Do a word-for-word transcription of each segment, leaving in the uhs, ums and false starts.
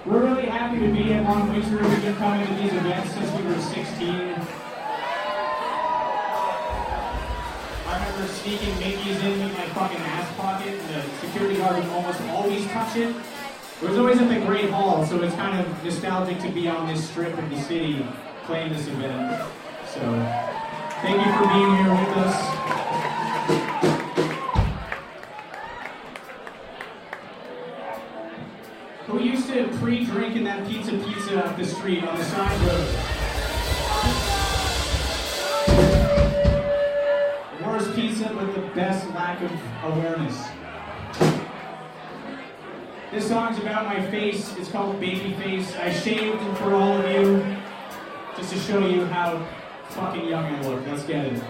We're really happy to be at Long Winter. We've been coming to these events since we were sixteen. I remember sneaking Mickey's in with my fucking ass pocket, and the security guard would almost always touch it. It was always at the Great Hall, so it's kind of nostalgic to be on this strip of the city playing this event. So, thank you for being here with us. Who used to pre-drink in that pizza pizza up the street on the side road? Worst pizza, but the best lack of awareness. This song's about my face. It's called Baby Face. I shaved for all of you, just to show you how fucking young I look. Let's get it.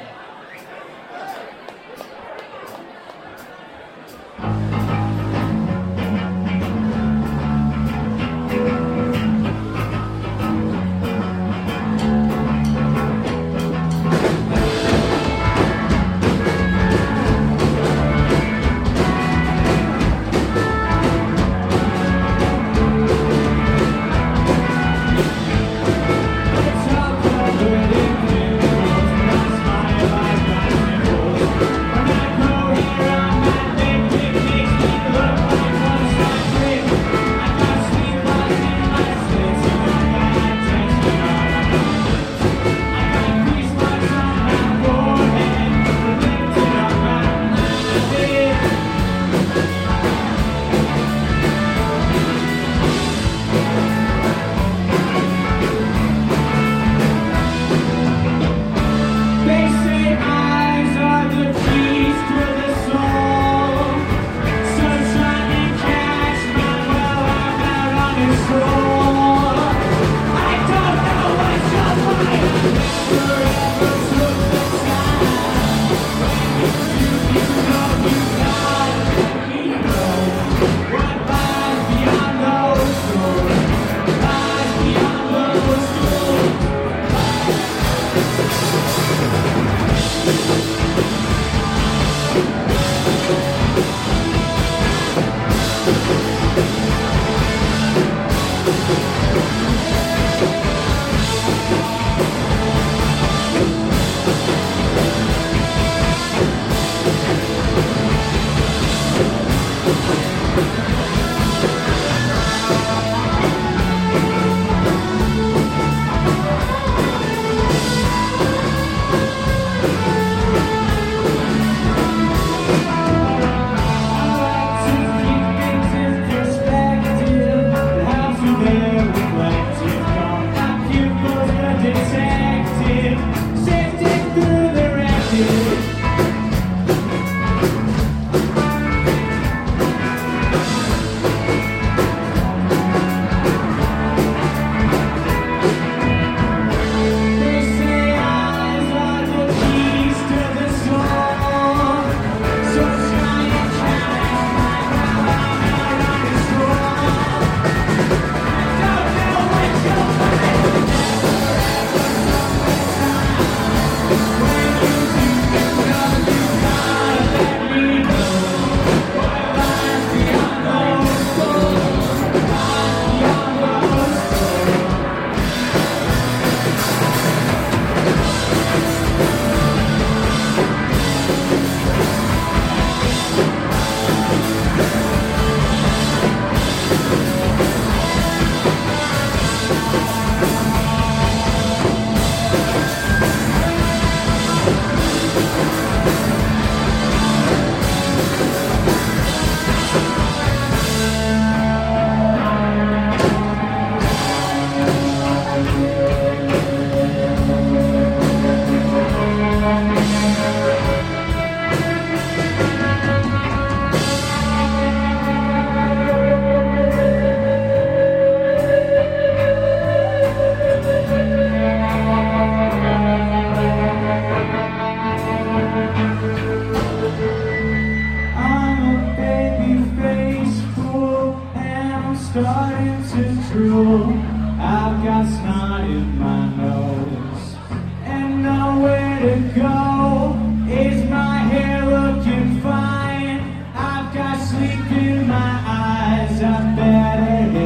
I've got snot in my nose and nowhere to go. Is my hair looking fine? I've got sleep in my eyes. I better